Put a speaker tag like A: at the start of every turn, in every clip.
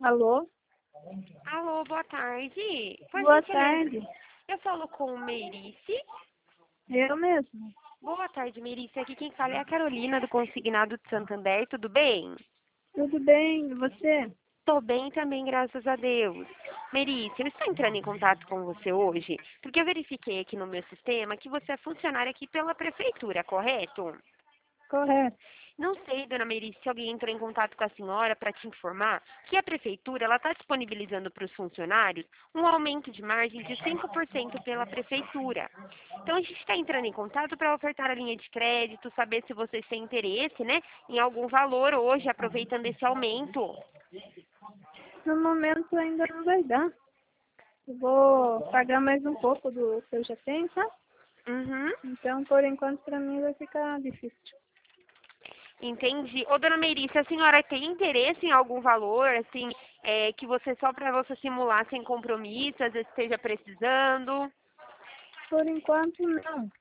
A: Alô?
B: Alô, boa tarde. Por
A: Boa
B: gentileza,
A: tarde.
B: eu falo com Meirice.
A: Eu mesmo.
B: Boa tarde, Meirice. Aqui quem fala é a Carolina do Consignado de Santander. Tudo bem?
A: Tudo bem, e você?
B: Tô bem também, graças a Deus. Meirice, eu estou entrando em contato com você hoje porque eu verifiquei aqui no meu sistema que você é funcionária aqui pela prefeitura, correto?
A: Correto.
B: Não sei, dona Meirice, se alguém entrou em contato com a senhora para te informar que a prefeitura ela está disponibilizando para os funcionários um aumento de margem de 5% pela prefeitura. Então a gente está entrando em contato para ofertar a linha de crédito, saber se vocês têm interesse, né, em algum valor hoje, aproveitando esse aumento.
A: No momento ainda não vai dar. Eu vou pagar mais um pouco do que eu já tenho, tá?
B: Uhum.
A: Então, por enquanto, para mim vai ficar difícil.
B: Entendi. Ô, dona Meirice, a senhora tem interesse em algum valor, assim, que você só para você simular sem compromisso, às vezes esteja precisando?
A: Por enquanto, não.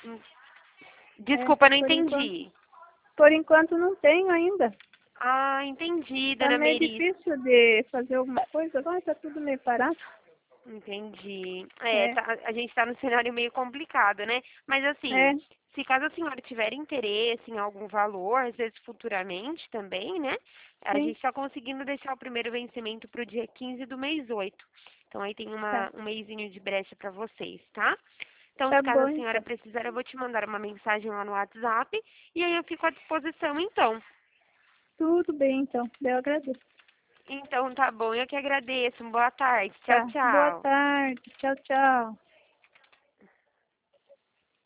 A: É,
B: Desculpa, não
A: por enquanto.
B: entendi.
A: Por enquanto não tenho ainda.
B: Ah, entendi,
A: Tá
B: dona
A: meio
B: Meirice.
A: difícil de fazer alguma coisa, agora tá tudo meio parado.
B: Entendi.
A: É,
B: A gente está num cenário meio complicado, né? Mas assim,
A: é,
B: se caso a senhora tiver interesse em algum valor, às vezes futuramente também, né? A
A: sim,
B: gente está conseguindo deixar o primeiro vencimento para o dia 15 do mês 8. Então aí tem
A: tá.
B: um mesinho de brecha para vocês, tá? Então,
A: Tá
B: se caso
A: bom
B: a senhora
A: então.
B: precisar, eu vou te mandar uma mensagem lá no WhatsApp e aí eu fico à disposição, então.
A: Tudo bem então. Eu agradeço.
B: Então, tá bom. Eu que agradeço. Boa tarde. Tchau,
A: Tá. Boa
B: tchau.
A: tarde. Tchau, tchau.